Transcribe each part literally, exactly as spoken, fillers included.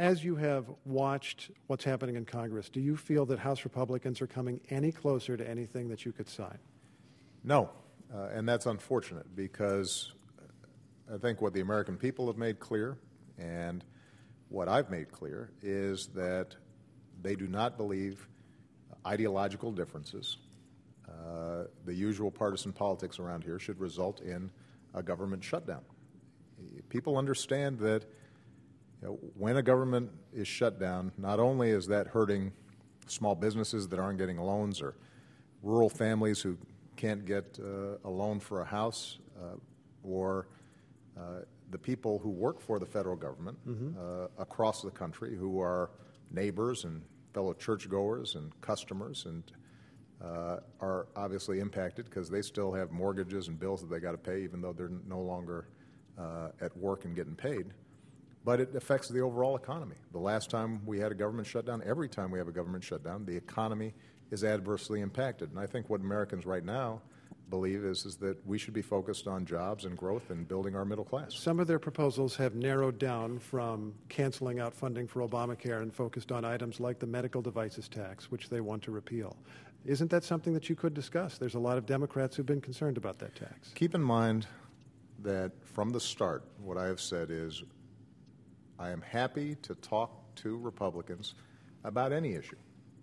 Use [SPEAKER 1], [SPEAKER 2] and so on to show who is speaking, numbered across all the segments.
[SPEAKER 1] As you have watched what's happening in Congress, do you feel that House Republicans are coming any closer to anything that you could sign?
[SPEAKER 2] No, uh, and that's unfortunate because I think what the American people have made clear and what I've made clear is that they do not believe ideological differences, uh, the usual partisan politics around here, should result in a government shutdown. People understand that you know, when a government is shut down, not only is that hurting small businesses that aren't getting loans or rural families who can't get uh, a loan for a house uh, or uh, the people who work for the federal government mm-hmm. uh, across the country who are neighbors and fellow churchgoers and customers and uh, are obviously impacted because they still have mortgages and bills that they got to pay even though they're no longer uh, at work and getting paid. But it affects the overall economy. The last time we had a government shutdown, every time we have a government shutdown, the economy is adversely impacted. And I think what Americans right now believe is, is that we should be focused on jobs and growth and building our middle class.
[SPEAKER 1] Some of their proposals have narrowed down from canceling out funding for Obamacare and focused on items like the medical devices tax, which they want to repeal. Isn't that something that you could discuss? There's a lot of Democrats who've been concerned about that tax.
[SPEAKER 2] Keep in mind that from the start, what I have said is I am happy to talk to Republicans about any issue.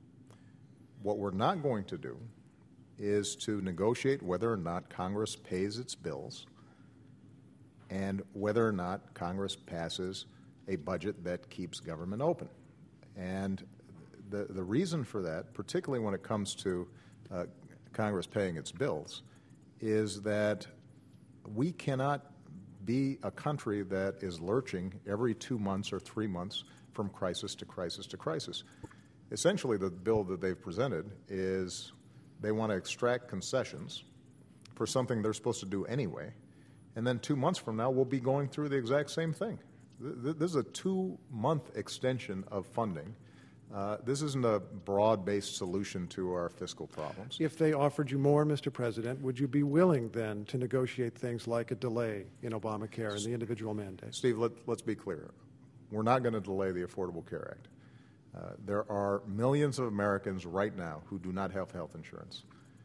[SPEAKER 2] What we're not going to do is to negotiate whether or not Congress pays its bills and whether or not Congress passes a budget that keeps government open. And the, the reason for that, particularly when it comes to uh, Congress paying its bills, is that we cannot be a country that is lurching every two months or three months from crisis to crisis to crisis. Essentially, the bill that they've presented is they want to extract concessions for something they're supposed to do anyway, and then two months from now, we'll be going through the exact same thing. This is a two-month extension of funding. Uh, this isn't a broad-based solution to our fiscal problems.
[SPEAKER 1] If they offered you more, Mister President, would you be willing then to negotiate things like a delay in Obamacare and the individual mandate?
[SPEAKER 2] Steve, let, let's be clear. We're not going to delay the Affordable Care Act. Uh, there are millions of Americans right now who do not have health insurance,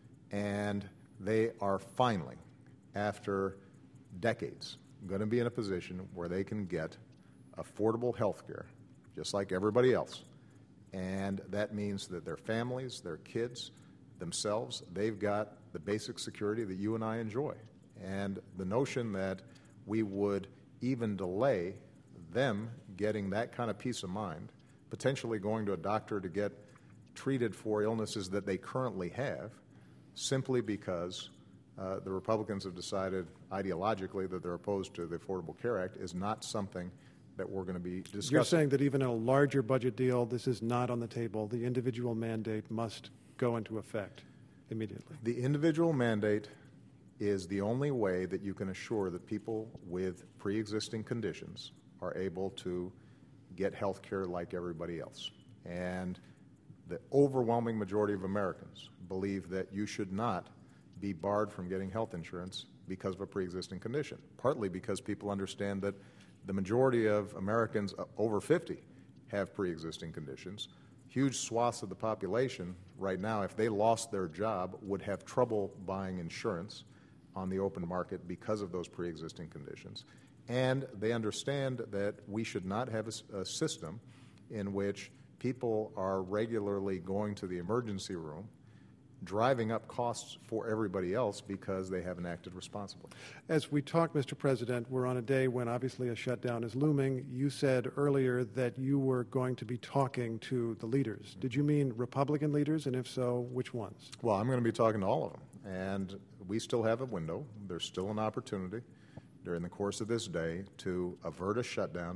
[SPEAKER 2] and they are finally, after decades, going to be in a position where they can get affordable health care, just like everybody else. And that means that their families, their kids, themselves, they've got the basic security that you and I enjoy. And the notion that we would even delay them getting that kind of peace of mind, potentially going to a doctor to get treated for illnesses that they currently have, simply because uh, the Republicans have decided ideologically that they're opposed to the Affordable Care Act, is not something that we're going to be discussing.
[SPEAKER 1] You're saying that even in a larger budget deal, this is not on the table. The individual mandate must go into effect immediately.
[SPEAKER 2] The individual mandate is the only way that you can assure that people with pre-existing conditions are able to get health care like everybody else. And the overwhelming majority of Americans believe that you should not be barred from getting health insurance because of a pre-existing condition, partly because people understand that the majority of Americans over fifty have pre-existing conditions. Huge swaths of the population right now, if they lost their job, would have trouble buying insurance on the open market because of those pre-existing conditions. And they understand that we should not have a, a system in which people are regularly going to the emergency room, driving up costs for everybody else because they haven't acted responsibly.
[SPEAKER 1] As we talk, Mister President, we're on a day when obviously a shutdown is looming. You said earlier that you were going to be talking to the leaders. Did you mean Republican leaders, and if so, which ones?
[SPEAKER 2] Well, I'm going to be talking to all of them, and we still have a window. There's still an opportunity during the course of this day to avert a shutdown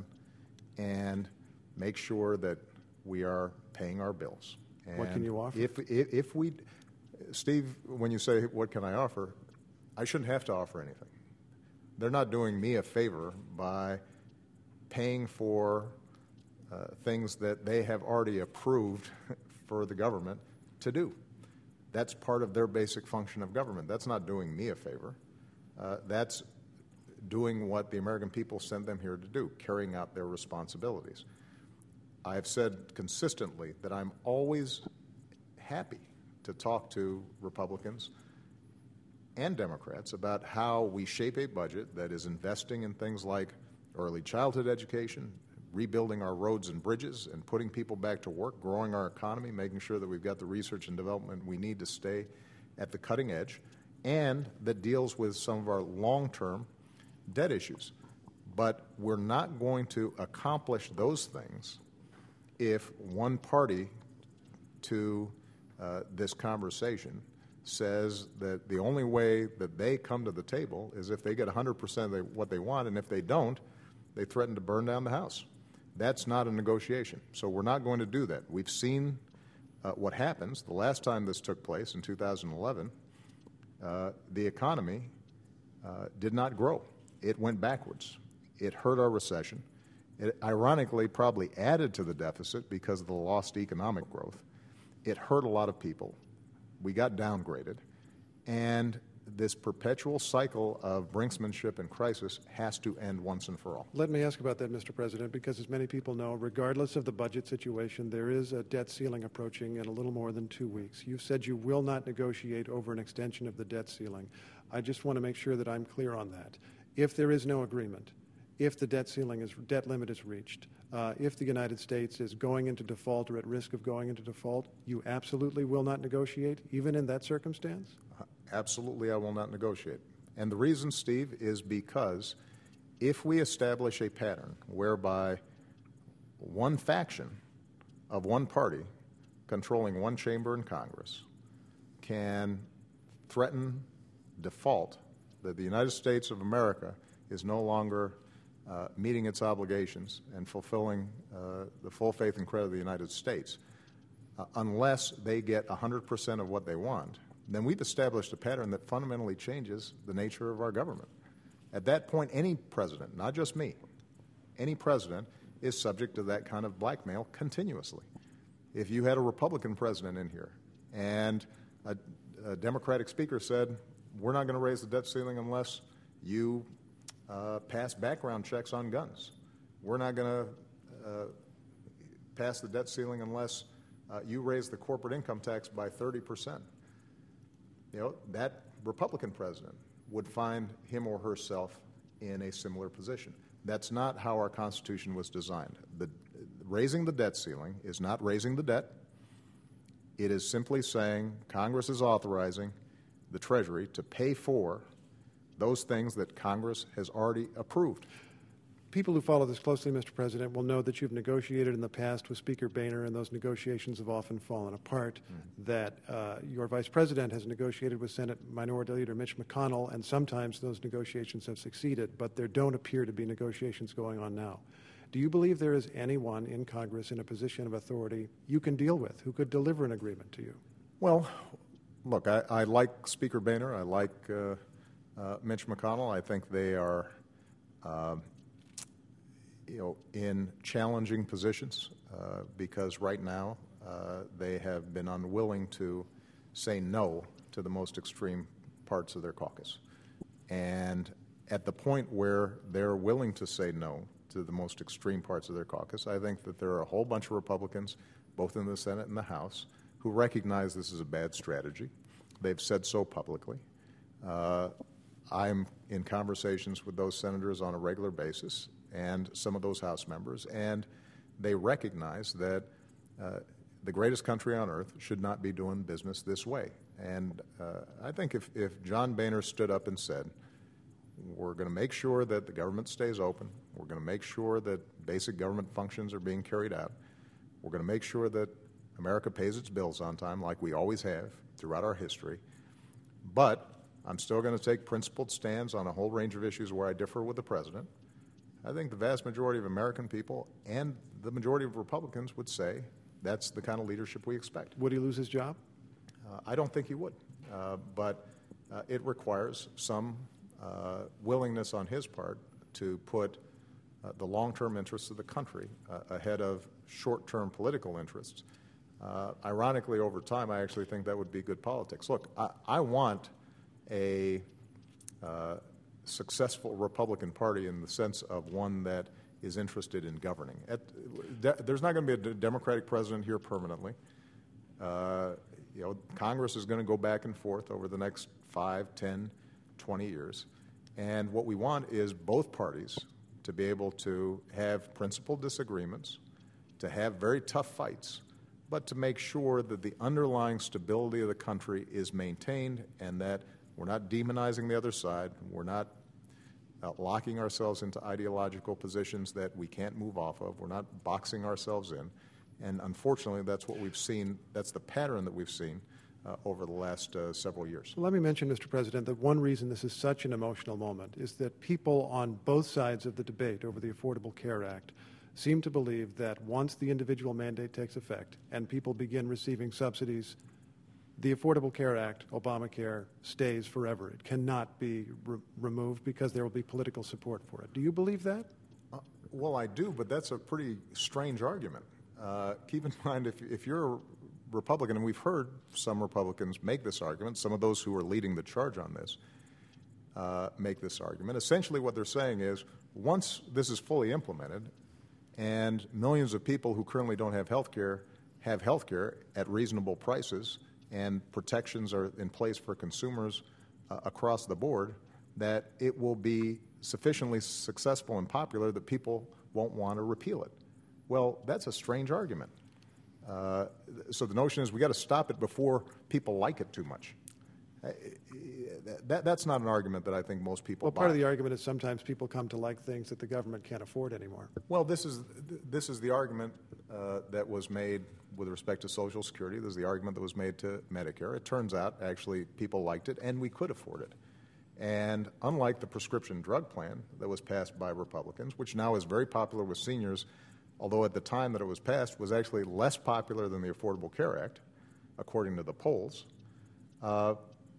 [SPEAKER 2] and make sure that we are paying our bills. And
[SPEAKER 1] what can you offer?
[SPEAKER 2] If, if, if we... Steve, when you say, what can I offer, I shouldn't have to offer anything. They're not doing me a favor by paying for uh, things that they have already approved for the government to do. That's part of their basic function of government. That's not doing me a favor. Uh, that's doing what the American people sent them here to do, carrying out their responsibilities. I've said consistently that I'm always happy to talk to Republicans and Democrats about how we shape a budget that is investing in things like early childhood education, rebuilding our roads and bridges, and putting people back to work, growing our economy, making sure that we've got the research and development we need to stay at the cutting edge, and that deals with some of our long-term debt issues. But we're not going to accomplish those things if one party to uh, this conversation says that the only way that they come to the table is if they get one hundred percent of what they want, and if they don't, they threaten to burn down the house. That's not a negotiation. So we're not going to do that. We've seen uh, what happens. The last time this took place in two thousand eleven, uh, the economy uh, did not grow. It went backwards. It hurt our recession. It ironically probably added to the deficit because of the lost economic growth. It hurt a lot of people. We got downgraded. And this perpetual cycle of brinksmanship and crisis has to end once and for all.
[SPEAKER 1] Let me ask about that, Mister President, because as many people know, regardless of the budget situation, there is a debt ceiling approaching in a little more than two weeks. You've said you will not negotiate over an extension of the debt ceiling. I just want to make sure that I'm clear on that. If there is no agreement, if the debt ceiling is debt limit is reached, uh, if the United States is going into default or at risk of going into default, you absolutely will not negotiate, even in that circumstance?
[SPEAKER 2] Uh, absolutely, I will not negotiate. And the reason, Steve, is because if we establish a pattern whereby one faction of one party controlling one chamber in Congress can threaten default, that the United States of America is no longer uh, meeting its obligations and fulfilling uh, the full faith and credit of the United States, uh, unless they get one hundred percent of what they want, then we've established a pattern that fundamentally changes the nature of our government. At that point, any president, not just me, any president is subject to that kind of blackmail continuously. If you had a Republican president in here and a, a Democratic speaker said, we're not going to raise the debt ceiling unless you uh, pass background checks on guns. We're not going to uh, pass the debt ceiling unless uh, you raise the corporate income tax by thirty percent. You know, that Republican president would find him or herself in a similar position. That's not how our Constitution was designed. The, raising the debt ceiling is not raising the debt. It is simply saying Congress is authorizing the Treasury to pay for those things that Congress has already approved.
[SPEAKER 1] People who follow this closely, Mister President, will know that you've negotiated in the past with Speaker Boehner, and those negotiations have often fallen apart, mm-hmm. that uh, your Vice President has negotiated with Senate Minority Leader Mitch McConnell, and sometimes those negotiations have succeeded, but there don't appear to be negotiations going on now. Do you believe there is anyone in Congress in a position of authority you can deal with who could deliver an agreement to you?
[SPEAKER 2] Well, look, I, I like Speaker Boehner. I like uh, uh, Mitch McConnell. I think they are, uh, you know, in challenging positions uh, because right now uh, they have been unwilling to say no to the most extreme parts of their caucus. And at the point where they're willing to say no to the most extreme parts of their caucus, I think that there are a whole bunch of Republicans, both in the Senate and the House, who recognize this is a bad strategy. They've said so publicly. Uh, I'm in conversations with those senators on a regular basis and some of those House members, and they recognize that uh, the greatest country on earth should not be doing business this way. And uh, I think if, if John Boehner stood up and said, we're going to make sure that the government stays open, we're going to make sure that basic government functions are being carried out, we're going to make sure that America pays its bills on time like we always have throughout our history, but I'm still going to take principled stands on a whole range of issues where I differ with the president, I think the vast majority of American people and the majority of Republicans would say that's the kind of leadership we expect.
[SPEAKER 1] Would he lose his job?
[SPEAKER 2] Uh, I don't think he would, uh, but uh, it requires some uh, willingness on his part to put uh, the long-term interests of the country uh, ahead of short-term political interests. Uh, ironically, over time, I actually think that would be good politics. Look, I, I want a uh, successful Republican Party in the sense of one that is interested in governing. At, de- there's not going to be a d- Democratic president here permanently. Uh, you know, Congress is going to go back and forth over the next five, ten, twenty years. And what we want is both parties to be able to have principled disagreements, to have very tough fights, but to make sure that the underlying stability of the country is maintained and that we're not demonizing the other side, we're not uh, locking ourselves into ideological positions that we can't move off of, we're not boxing ourselves in. And unfortunately, that's what we've seen, that's the pattern that we've seen uh, over the last uh, several years.
[SPEAKER 1] Well, let me mention, Mister President, that one reason this is such an emotional moment is that people on both sides of the debate over the Affordable Care Act seem to believe that once the individual mandate takes effect and people begin receiving subsidies, the Affordable Care Act, Obamacare, stays forever. It cannot be re- removed because there will be political support for it. Do you believe that?
[SPEAKER 2] Uh, well, I do, but that's a pretty strange argument. Uh, keep in mind, if, if you're a Republican, and we've heard some Republicans make this argument, some of those who are leading the charge on this uh, make this argument. Essentially what they're saying is, once this is fully implemented and millions of people who currently don't have health care have health care at reasonable prices and protections are in place for consumers uh, across the board, that it will be sufficiently successful and popular that people won't want to repeal it. Well, that's a strange argument. Uh, so the notion is we got to stop it before people like it too much. Uh, that, that's not an argument that I think most people
[SPEAKER 1] Well,
[SPEAKER 2] buy.
[SPEAKER 1] part of the argument is sometimes people come to like things that the government can't afford anymore.
[SPEAKER 2] Well, this is this is the argument uh, that was made with respect to Social Security. This is the argument that was made to Medicare. It turns out, actually, people liked it, and we could afford it. And unlike the prescription drug plan that was passed by Republicans, which now is very popular with seniors, although at the time that it was passed was actually less popular than the Affordable Care Act, according to the polls, uh,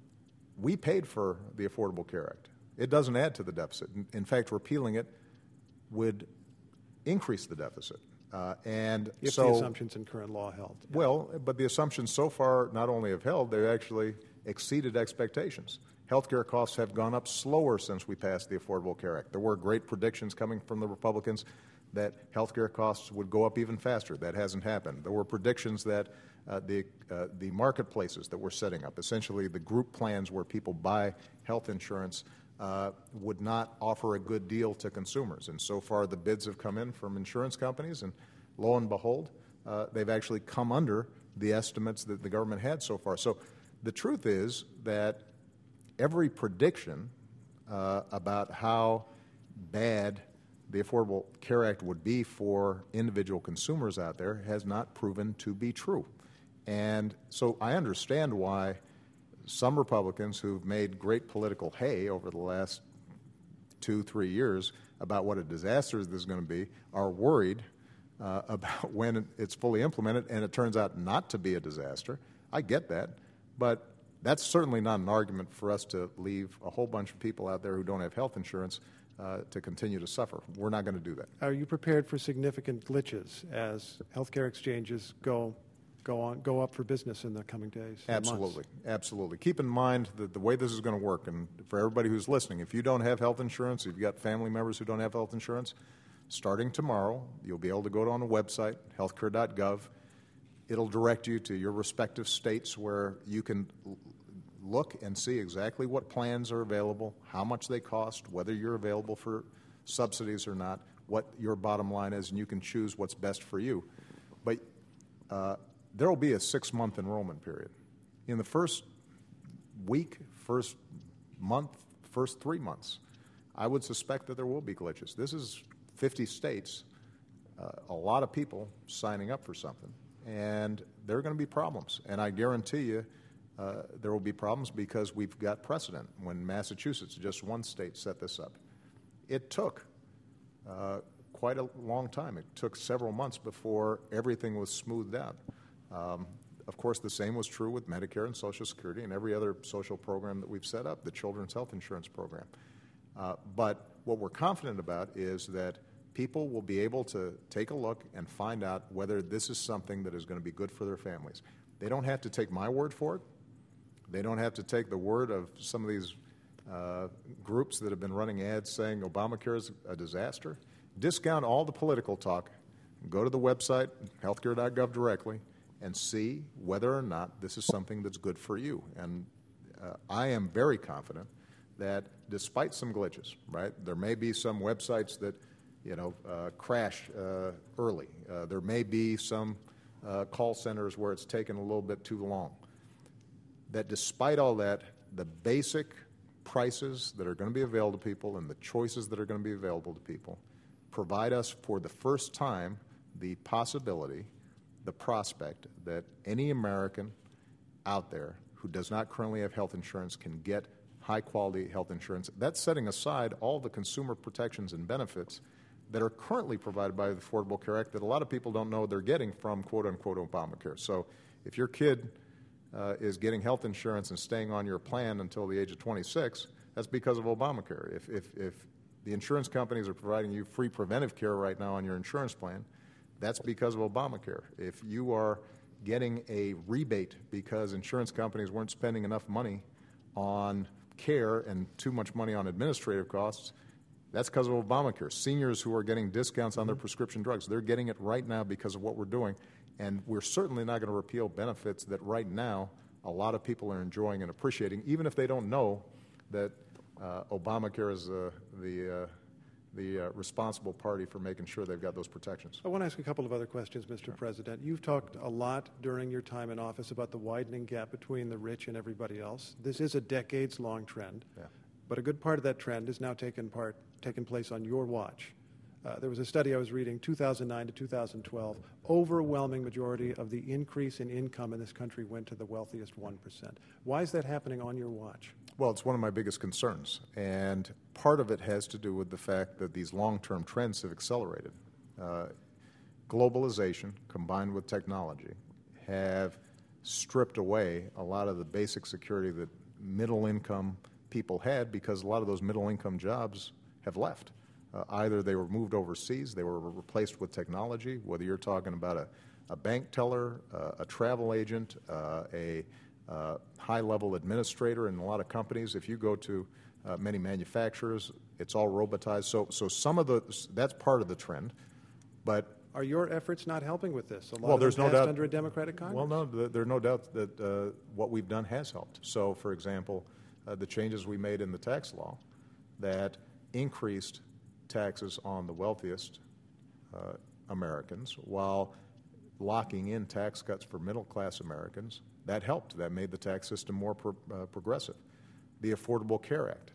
[SPEAKER 2] we paid for the Affordable Care Act. It doesn't add to the deficit. In, in fact, repealing it would increase the deficit. Uh, and
[SPEAKER 1] if
[SPEAKER 2] so,
[SPEAKER 1] the assumptions in current law held. Yeah.
[SPEAKER 2] Well, but the assumptions so far not only have held, they've actually exceeded expectations. Healthcare costs have gone up slower since we passed the Affordable Care Act. There were great predictions coming from the Republicans that healthcare costs would go up even faster. That hasn't happened. There were predictions that uh, the uh, the marketplaces that we're setting up, essentially the group plans where people buy health insurance, uh, would not offer a good deal to consumers. And so far, the bids have come in from insurance companies, and lo and behold, uh, they've actually come under the estimates that the government had so far. So the truth is that every prediction uh, about how bad the Affordable Care Act would be for individual consumers out there has not proven to be true. And so I understand why some Republicans who've made great political hay over the last two, three years about what a disaster this is going to be are worried uh, about when it's fully implemented, and it turns out not to be a disaster. I get that, but that's certainly not an argument for us to leave a whole bunch of people out there who don't have health insurance Uh, to continue to suffer. We're not going to do that.
[SPEAKER 1] Are you prepared for significant glitches as healthcare exchanges go go on go up for business in the coming days?
[SPEAKER 2] Absolutely, absolutely. Keep in mind that the way this is going to work, and for everybody who's listening, if you don't have health insurance, if you've got family members who don't have health insurance, starting tomorrow, you'll be able to go on the website, healthcare dot gov. It'll direct you to your respective states where you can look and see exactly what plans are available, how much they cost, whether you're available for subsidies or not, what your bottom line is, and you can choose what's best for you. But uh, there will be a six-month enrollment period. In the first week, first month, first three months, I would suspect that there will be glitches. This is fifty states, uh, a lot of people signing up for something, and there are going to be problems. And I guarantee you, Uh, there will be problems because we've got precedent. When Massachusetts, just one state, set this up, it took uh, quite a long time. It took several months before everything was smoothed out. Um, of course, the same was true with Medicare and Social Security and every other social program that we've set up, the Children's Health Insurance Program. Uh, but what we're confident about is that people will be able to take a look and find out whether this is something that is going to be good for their families. They don't have to take my word for it. They don't have to take the word of some of these uh, groups that have been running ads saying Obamacare is a disaster. discount all the political talk, go to the website, healthcare dot gov directly, and see whether or not this is something that's good for you. And uh, I am very confident that despite some glitches, right, there may be some websites that, you know, uh, crash uh, early. Uh, there may be some uh, call centers where it's taken a little bit too long. That despite all that, the basic prices that are going to be available to people and the choices that are going to be available to people provide us for the first time the possibility, the prospect that any American out there who does not currently have health insurance can get high-quality health insurance. That's setting aside all the consumer protections and benefits that are currently provided by the Affordable Care Act that a lot of people don't know they're getting from quote-unquote Obamacare. So if your kid uh, is getting health insurance and staying on your plan until the age of twenty-six, that's because of Obamacare. If, if, if the insurance companies are providing you free preventive care right now on your insurance plan, that's because of Obamacare. If you are getting a rebate because insurance companies weren't spending enough money on care and too much money on administrative costs, that's because of Obamacare. Seniors who are getting discounts on their prescription drugs, they're getting it right now because of what we're doing. And we're certainly not going to repeal benefits that right now a lot of people are enjoying and appreciating, even if they don't know that uh, Obamacare is uh, the uh, the uh, responsible party for making sure they've got those protections.
[SPEAKER 1] I want to ask a couple of other questions, Mister Sure. President. You've talked a lot during your time in office about the widening gap between the rich and everybody else. This is a decades-long trend,
[SPEAKER 2] Yeah.
[SPEAKER 1] but a good part of that trend has now taken part taken place on your watch. Uh, there was a study I was reading, two thousand nine to two thousand twelve. Overwhelming majority of the increase in income in this country went to the wealthiest one percent. Why is that happening on your watch?
[SPEAKER 2] Well, it's one of my biggest concerns, and part of it has to do with the fact that these long-term trends have accelerated. Uh, globalization combined with technology have stripped away a lot of the basic security that middle-income people had because a lot of those middle-income jobs have left. Uh, either they were moved overseas, they were replaced with technology, whether you're talking about a, a bank teller, uh, a travel agent, uh, a uh, high-level administrator in a lot of companies. If you go to uh, many manufacturers, it's all robotized. So, so some of the that's part of the trend, but
[SPEAKER 1] are your efforts not helping with this? A lot
[SPEAKER 2] well,
[SPEAKER 1] of
[SPEAKER 2] there's
[SPEAKER 1] them
[SPEAKER 2] no
[SPEAKER 1] passed
[SPEAKER 2] doubt
[SPEAKER 1] under a Democratic Congress.
[SPEAKER 2] Well, no, th- there are no doubt that uh, what we've done has helped. So, for example, uh, the changes we made in the tax law that increased taxes on the wealthiest uh, Americans while locking in tax cuts for middle-class Americans, that helped. That made the tax system more pro- uh, progressive. The Affordable Care Act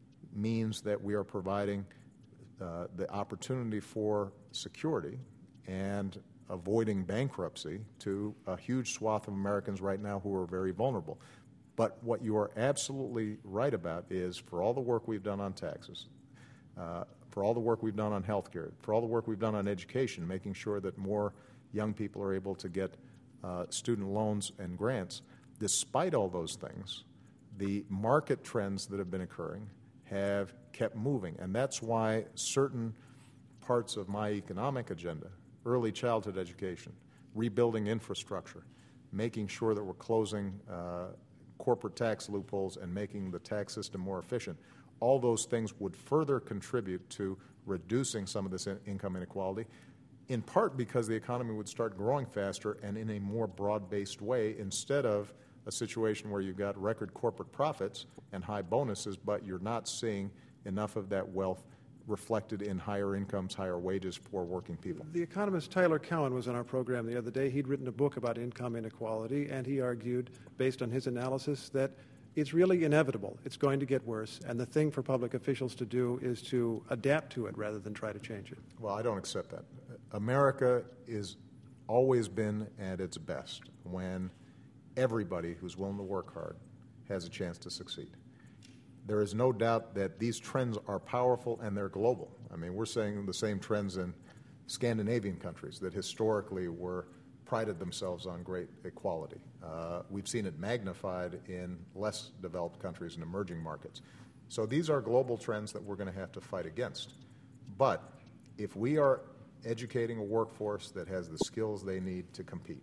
[SPEAKER 2] means that we are providing uh, the opportunity for security and avoiding bankruptcy to a huge swath of Americans right now who are very vulnerable. But what you are absolutely right about is for all the work we've done on taxes, uh, for all the work we've done on health care, for all the work we've done on education, making sure that more young people are able to get uh, student loans and grants, despite all those things, the market trends that have been occurring have kept moving. And that's why certain parts of my economic agenda, early childhood education, rebuilding infrastructure, making sure that we're closing uh, corporate tax loopholes and making the tax system more efficient, all those things would further contribute to reducing some of this in- income inequality, in part because the economy would start growing faster and in a more broad-based way instead of a situation where you've got record corporate profits and high bonuses, but you're not seeing enough of that wealth reflected in higher incomes, higher wages for working people.
[SPEAKER 1] The economist Tyler Cowen was on our program the other day. He'd written a book about income inequality, and he argued, based on his analysis, that it's really inevitable. It's going to get worse, and the thing for public officials to do is to adapt to it rather than try to change it.
[SPEAKER 2] Well, I don't accept that. America is always been at its best when everybody who's willing to work hard has a chance to succeed. There is no doubt that these trends are powerful and they're global. I mean, we're seeing the same trends in Scandinavian countries that historically were prided themselves on great equality. Uh, we've seen it magnified in less developed countries and emerging markets. So these are global trends that we're going to have to fight against. But if we are educating a workforce that has the skills they need to compete,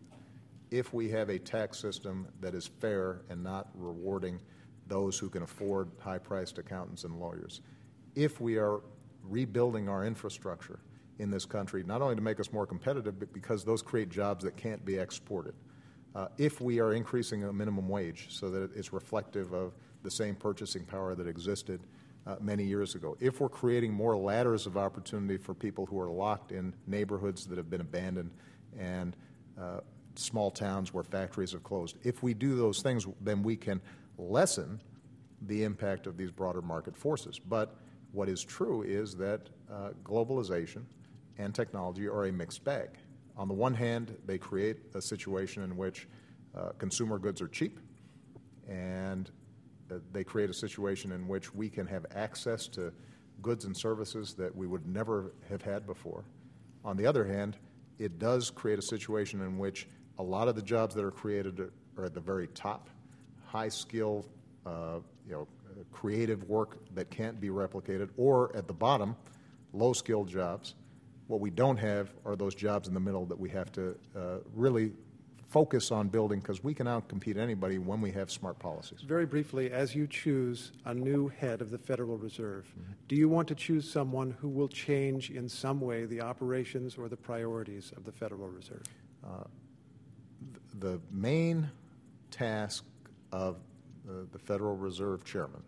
[SPEAKER 2] if we have a tax system that is fair and not rewarding those who can afford high-priced accountants and lawyers, if we are rebuilding our infrastructure, in this country, not only to make us more competitive, but because those create jobs that can't be exported. Uh, if we are increasing a minimum wage so that it's reflective of the same purchasing power that existed uh, many years ago, if we're creating more ladders of opportunity for people who are locked in neighborhoods that have been abandoned and uh, small towns where factories have closed, if we do those things, then we can lessen the impact of these broader market forces. But what is true is that uh, globalization and technology are a mixed bag. On the one hand, they create a situation in which uh, consumer goods are cheap, and uh, they create a situation in which we can have access to goods and services that we would never have had before. On the other hand, it does create a situation in which a lot of the jobs that are created are at the very top, high-skill, uh, you know, creative work that can't be replicated, or at the bottom, low-skilled jobs. What we don't have are those jobs in the middle that we have to uh, really focus on building, because we can outcompete anybody when we have smart policies.
[SPEAKER 1] Very briefly, as you choose a new head of the Federal Reserve, mm-hmm. do you want to choose someone who will change in some way the operations or the priorities of the Federal Reserve? Uh,
[SPEAKER 2] the main task of uh, the Federal Reserve Chairman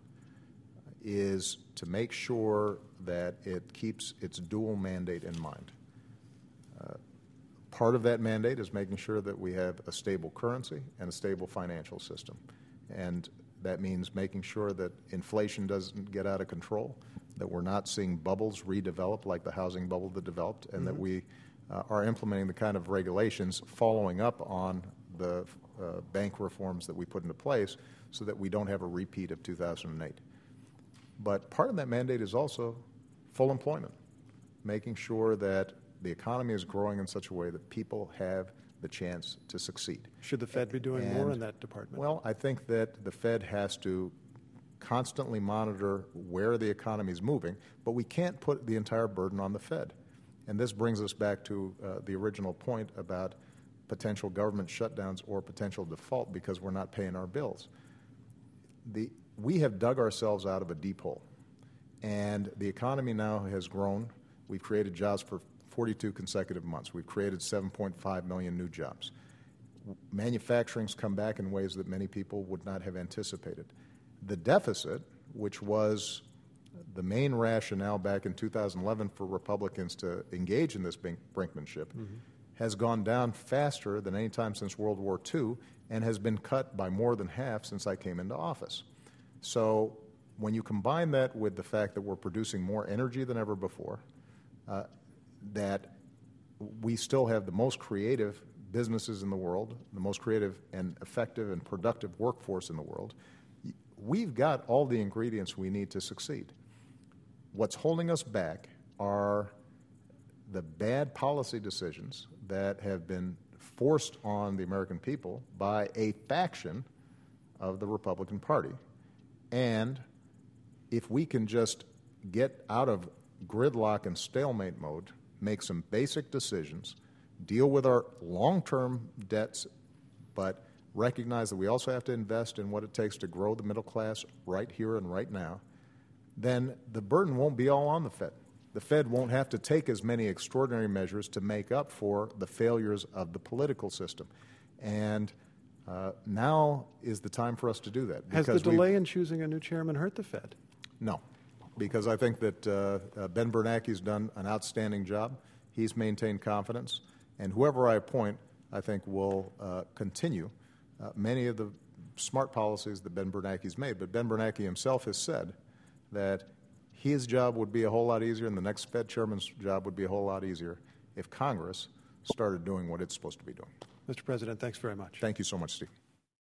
[SPEAKER 2] is to make sure that it keeps its dual mandate in mind. Uh, part of that mandate is making sure that we have a stable currency and a stable financial system. And that means making sure that inflation doesn't get out of control, that we're not seeing bubbles redevelop like the housing bubble that developed, and mm-hmm. that we uh, are implementing the kind of regulations following up on the uh, bank reforms that we put into place so that we don't have a repeat of two thousand eight. But part of that mandate is also full employment, making sure that the economy is growing in such a way that people have the chance to succeed.
[SPEAKER 1] Should the Fed be doing
[SPEAKER 2] and,
[SPEAKER 1] more in that department?
[SPEAKER 2] Well, I think that the Fed has to constantly monitor where the economy is moving, but we can't put the entire burden on the Fed. And this brings us back to uh, the original point about potential government shutdowns or potential default because we're not paying our bills. The We have dug ourselves out of a deep hole, and the economy now has grown. We've created jobs for forty-two consecutive months. We've created seven point five million new jobs. Manufacturing's come back in ways that many people would not have anticipated. The deficit, which was the main rationale back in two thousand eleven for Republicans to engage in this brinkmanship, mm-hmm. has gone down faster than any time since World War Two and has been cut by more than half since I came into office. So when you combine that with the fact that we're producing more energy than ever before, uh, that we still have the most creative businesses in the world, the most creative and effective and productive workforce in the world, we've got all the ingredients we need to succeed. What's holding us back are the bad policy decisions that have been forced on the American people by a faction of the Republican Party. And if we can just get out of gridlock and stalemate mode, make some basic decisions, deal with our long-term debts, but recognize that we also have to invest in what it takes to grow the middle class right here and right now, then the burden won't be all on the Fed. The Fed won't have to take as many extraordinary measures to make up for the failures of the political system. And uh, now is the time for us to do that.
[SPEAKER 1] Has the delay in choosing a new chairman hurt the Fed?
[SPEAKER 2] No, because I think that uh, uh, Ben Bernanke's done an outstanding job. He's maintained confidence. And whoever I appoint, I think, will uh, continue uh, many of the smart policies that Ben Bernanke's made. But Ben Bernanke himself has said that his job would be a whole lot easier and the next Fed chairman's job would be a whole lot easier if Congress started doing what it's supposed to be doing.
[SPEAKER 1] Mister President, thanks very much.
[SPEAKER 2] Thank you so much, Steve.